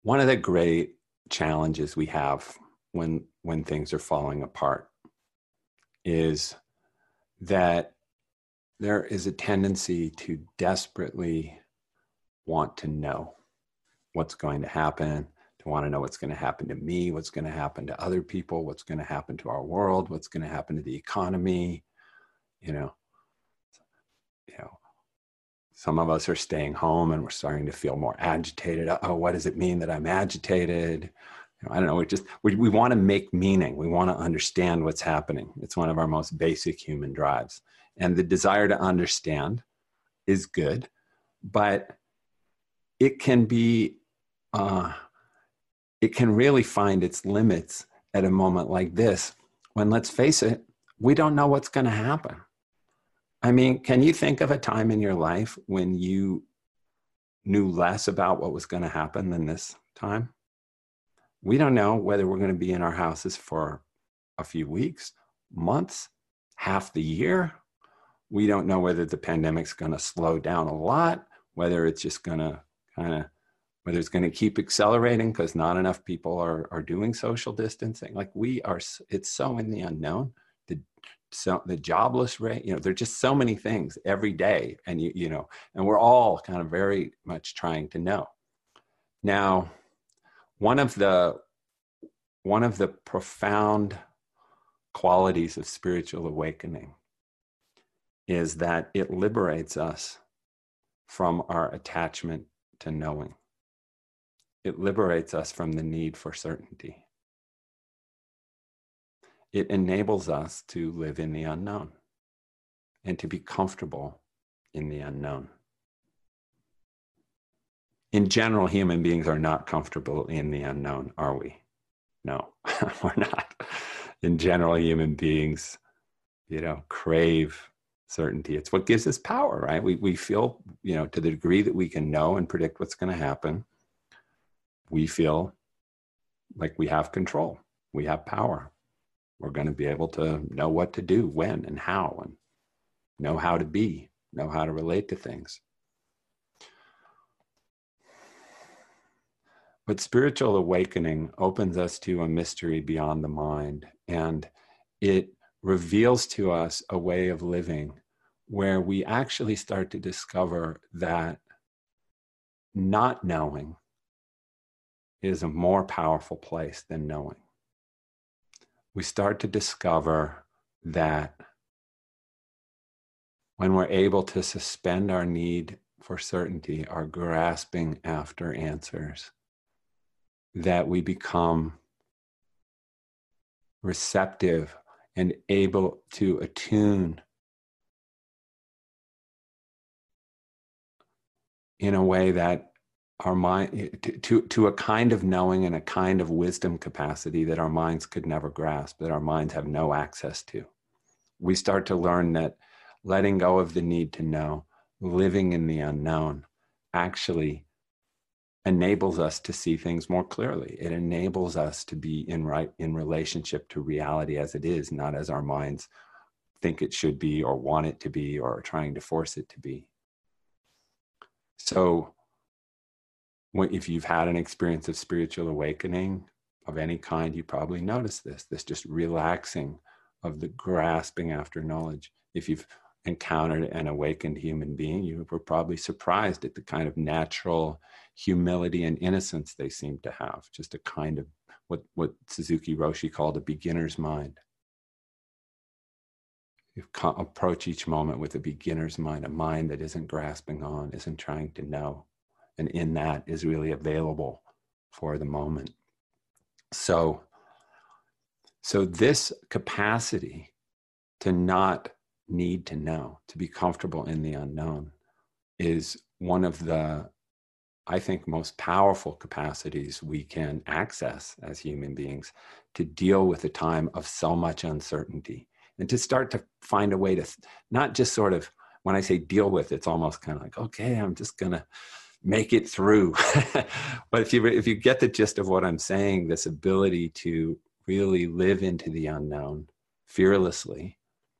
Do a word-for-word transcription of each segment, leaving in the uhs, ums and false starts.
One of the great challenges we have when when things are falling apart is that there is a tendency to desperately want to know what's going to happen, to want to know what's going to happen to me, what's going to happen to other people, what's going to happen to our world, what's going to happen to the economy. You know, you know, some of us are staying home and we're starting to feel more agitated. Oh, what does it mean that I'm agitated? You know, I don't know. We just we we want to make meaning. We want to understand what's happening. It's one of our most basic human drives, and the desire to understand is good, but it can be uh, it can really find its limits at a moment like this, when, let's face it, we don't know what's going to happen. I mean, can you think of a time in your life when you knew less about what was going to happen than this time? We don't know whether we're going to be in our houses for a few weeks, months, half the year. We don't know whether the pandemic's going to slow down a lot, whether it's just going to kind of, whether it's going to keep accelerating because not enough people are, are doing social distancing. Like we are, it's so in the unknown. The, so the jobless rate, you know, there's just so many things every day. And, you, you know, and we're all kind of very much trying to know. Now, one of the, one of the profound qualities of spiritual awakening is that it liberates us from our attachment to knowing. It liberates us from the need for certainty. It enables us to live in the unknown and to be comfortable in the unknown. In general, human beings are not comfortable in the unknown, are we? No, we're not. In general, human beings, you know, crave certainty. It's what gives us power, right? We we feel, you know, to the degree that we can know and predict what's going to happen, we feel like we have control. We have power. We're going to be able to know what to do, when and how, and know how to be, know how to relate to things. But spiritual awakening opens us to a mystery beyond the mind, and it reveals to us a way of living where we actually start to discover that not knowing is a more powerful place than knowing. We start to discover that when we're able to suspend our need for certainty, our grasping after answers, that we become receptive and able to attune in a way that our mind, to, to, to a kind of knowing and a kind of wisdom capacity that our minds could never grasp, that our minds have no access to. We start to learn that letting go of the need to know, living in the unknown, actually enables us to see things more clearly. It enables us to be in right in relationship to reality as it is, not as our minds think it should be or want it to be or are trying to force it to be. So if you've had an experience of spiritual awakening of any kind, you probably noticed this, this just relaxing of the grasping after knowledge. If you've encountered an awakened human being, you were probably surprised at the kind of natural humility and innocence they seem to have, just a kind of what, what Suzuki Roshi called a beginner's mind. You approach each moment with a beginner's mind, a mind that isn't grasping on, isn't trying to know, and in that is really available for the moment. So, so this capacity to not need to know, to be comfortable in the unknown, is one of the, I think, most powerful capacities we can access as human beings to deal with a time of so much uncertainty and to start to find a way to not just sort of, when I say deal with, it's almost kind of like, okay, I'm just going to make it through. But if you if you get the gist of what I'm saying, this ability to really live into the unknown fearlessly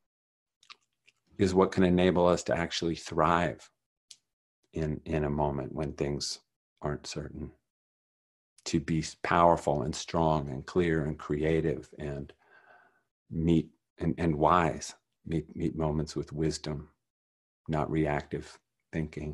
is what can enable us to actually thrive in, in a moment when things aren't certain. to be powerful and strong and clear and creative and meet and, and wise, meet, meet moments with wisdom, not reactive thinking.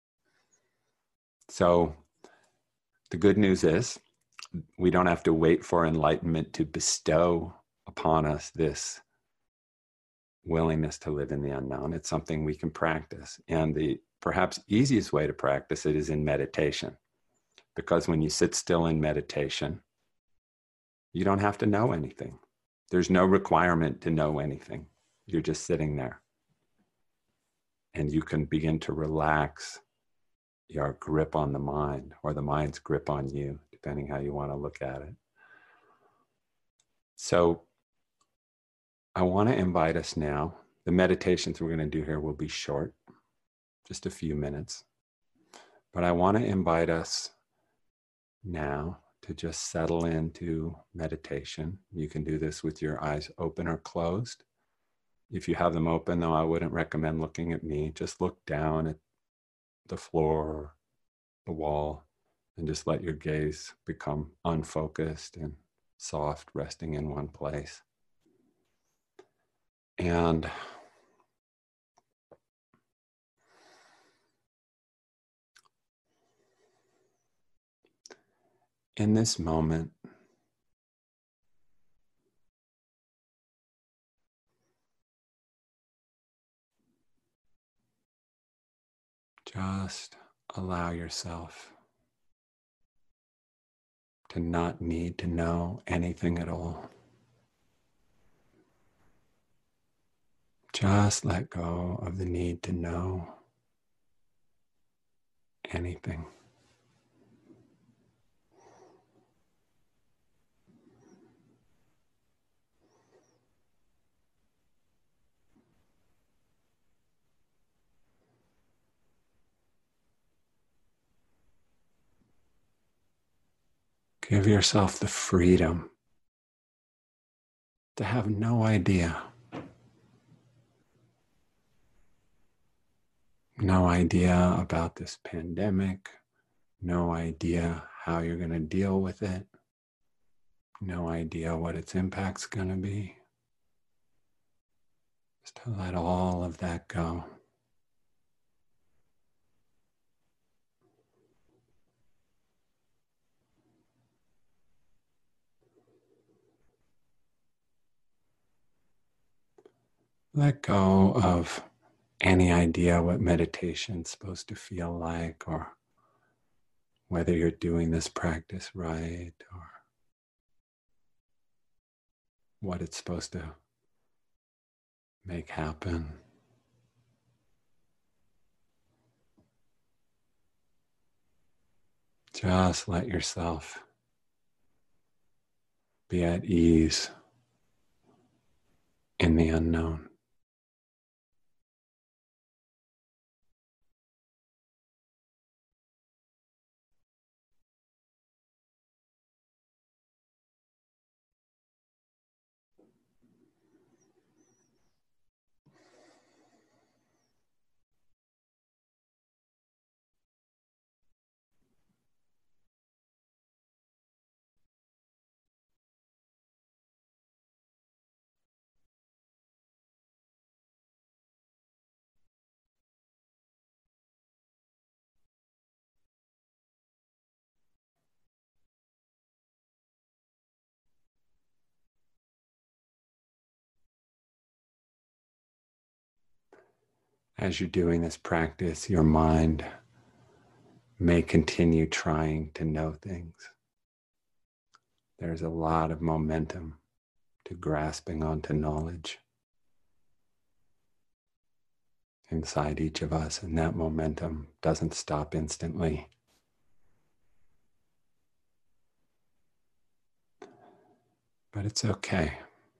So the good news is we don't have to wait for enlightenment to bestow upon us this willingness to live in the unknown. It's something we can practice. And the perhaps easiest way to practice it is in meditation. Because when you sit still in meditation, you don't have to know anything. There's no requirement to know anything. You're just sitting there. And you can begin to relax your grip on the mind, or the mind's grip on you, depending how you want to look at it. So I want to invite us now. The meditations we're going to do here will be short, just a few minutes. But I want to invite us now to just settle into meditation. You can do this with your eyes open or closed. If you have them open, though, I wouldn't recommend looking at me. Just look down at the floor or the wall and just let your gaze become unfocused and soft, resting in one place. And in this moment, just allow yourself to not need to know anything at all. Just let go of the need to know anything. Give yourself the freedom to have no idea. No idea about this pandemic. No idea how you're going to deal with it. No idea what its impact's going to be. Just to let all of that go. Let go of any idea what meditation's supposed to feel like, or whether you're doing this practice right, or what it's supposed to make happen. Just let yourself be at ease in the unknown. As you're doing this practice, your mind may continue trying to know things. There's a lot of momentum to grasping onto knowledge inside each of us, and that momentum doesn't stop instantly. But it's okay.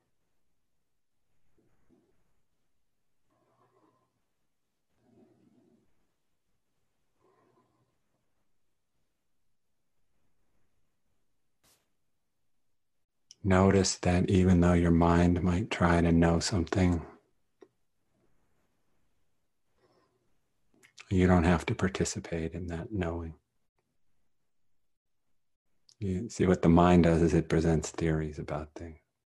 Notice that even though your mind might try to know something, you don't have to participate in that knowing. You see what the mind does is it presents theories about things.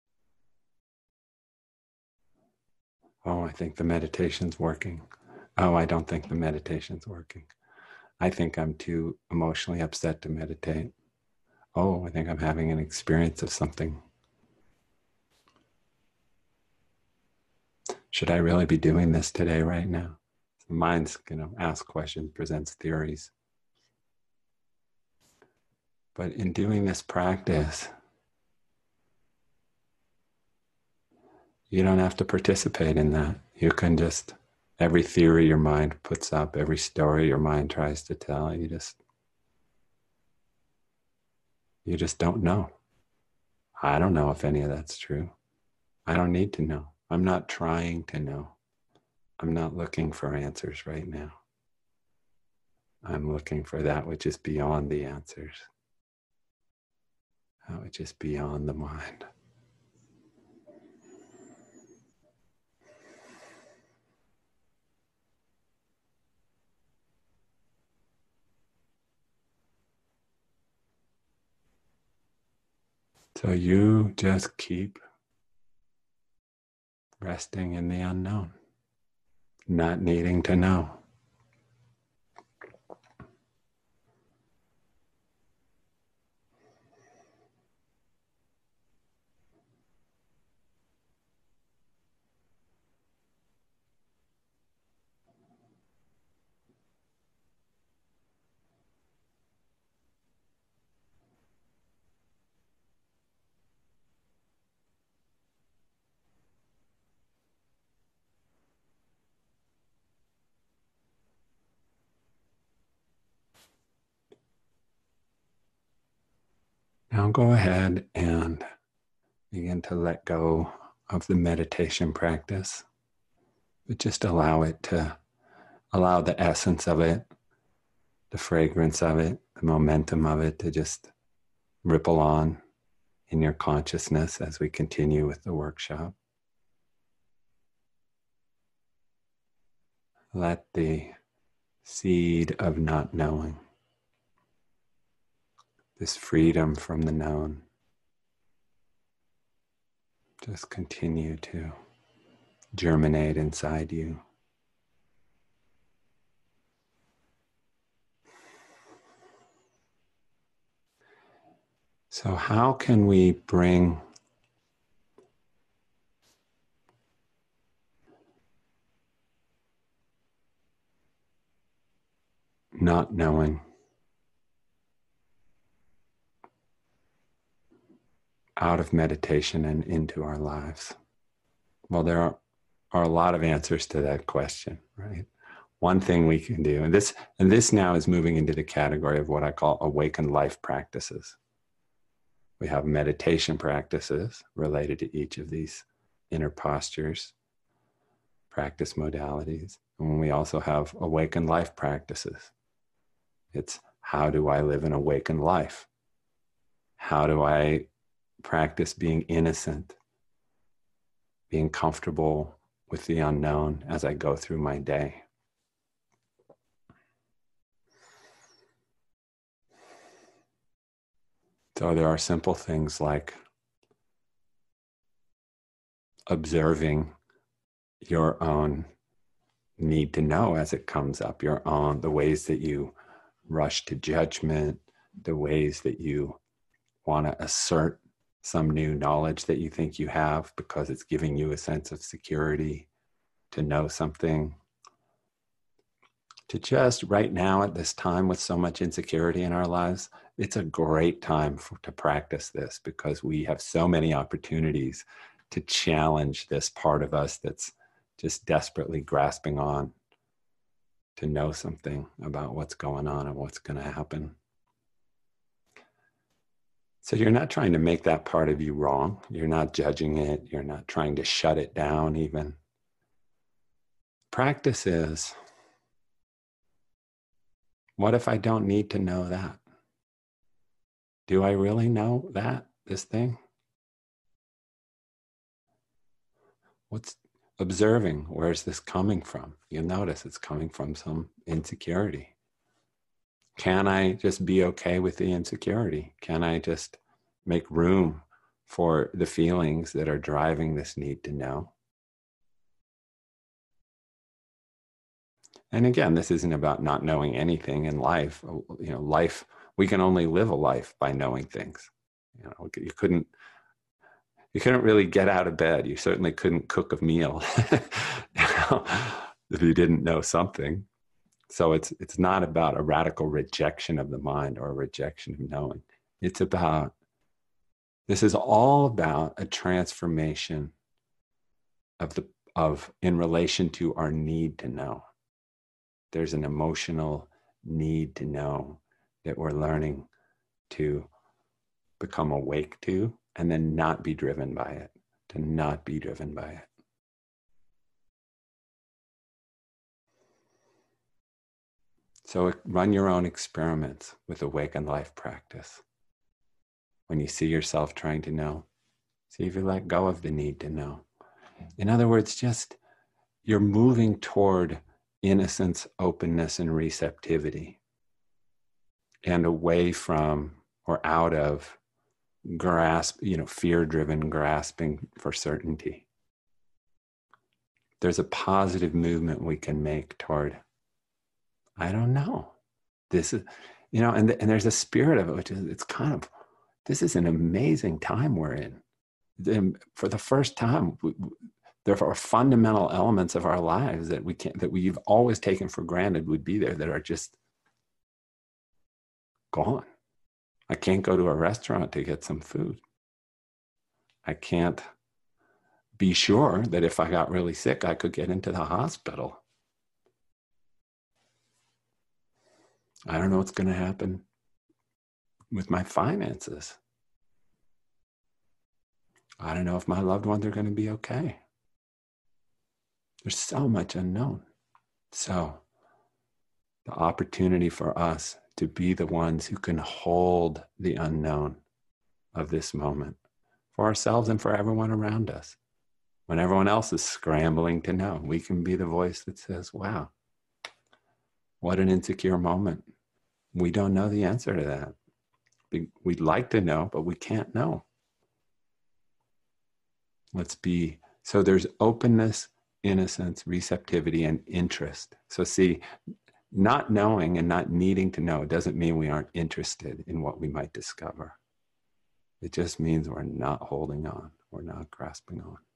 Oh, I think the meditation's working. Oh, I don't think the meditation's working. I think I'm too emotionally upset to meditate. Oh, I think I'm having an experience of something. Should I really be doing this today, right now? The mind's going to ask questions, presents theories. But in doing this practice, you don't have to participate in that. You can just, every theory your mind puts up, every story your mind tries to tell, you just, you just don't know. I don't know if any of that's true. I don't need to know. I'm not trying to know. I'm not looking for answers right now. I'm looking for that which is beyond the answers, that which is beyond the mind. So you just keep resting in the unknown, not needing to know. Now go ahead and begin to let go of the meditation practice, but just allow it to, allow the essence of it, the fragrance of it, the momentum of it to just ripple on in your consciousness as we continue with the workshop. Let the seed of not knowing, this freedom from the known, just continue to germinate inside you. So how can we bring not knowing out of meditation and into our lives? Well, there are, are a lot of answers to that question, right? One thing we can do, and this, and this now is moving into the category of what I call awakened life practices. We have meditation practices related to each of these inner postures, practice modalities. And we also have awakened life practices. It's how do I live an awakened life? How do I practice being innocent, being comfortable with the unknown as I go through my day? So there are simple things like observing your own need to know as it comes up, your own, the ways that you rush to judgment, the ways that you want to assert some new knowledge that you think you have because it's giving you a sense of security to know something. To just right now at this time with so much insecurity in our lives, it's a great time for, to practice this because we have so many opportunities to challenge this part of us that's just desperately grasping on to know something about what's going on and what's going to happen. So you're not trying to make that part of you wrong. You're not judging it. You're not trying to shut it down even. Practice is, what if I don't need to know that? Do I really know that, this thing? What's observing? Where's this coming from? You'll notice it's coming from some insecurity. Can I just be okay with the insecurity? Can I just make room for the feelings that are driving this need to know? And again, this isn't about not knowing anything in life. You know, life, we can only live a life by knowing things. You know, you couldn't, you couldn't really get out of bed. You certainly couldn't cook a meal you know, if you didn't know something. So it's it's not about a radical rejection of the mind or a rejection of knowing. It's about, this is all about a transformation of the of in relation to our need to know. There's an emotional need to know that we're learning to become awake to, and then not be driven by it, to not be driven by it. So run your own experiments with Awakened Life practice. When you see yourself trying to know, see if you let go of the need to know. In other words, just you're moving toward innocence, openness, and receptivity, and away from or out of grasp, you know, fear-driven grasping for certainty. There's a positive movement we can make toward, I don't know. This is, you know, and, and there's a spirit of it, which is, it's kind of, this is an amazing time we're in. The, for the first time, we, there are fundamental elements of our lives that we can't, that we've always taken for granted would be there, that are just gone. I can't go to a restaurant to get some food. I can't be sure that if I got really sick, I could get into the hospital. I don't know what's going to happen with my finances. I don't know if my loved ones are going to be okay. There's so much unknown. So the opportunity for us to be the ones who can hold the unknown of this moment for ourselves and for everyone around us. When everyone else is scrambling to know, we can be the voice that says, wow, what an insecure moment. We don't know the answer to that. We'd like to know, but we can't know. Let's be, so there's openness, innocence, receptivity, and interest. So see, not knowing and not needing to know doesn't mean we aren't interested in what we might discover. It just means we're not holding on, we're not grasping on.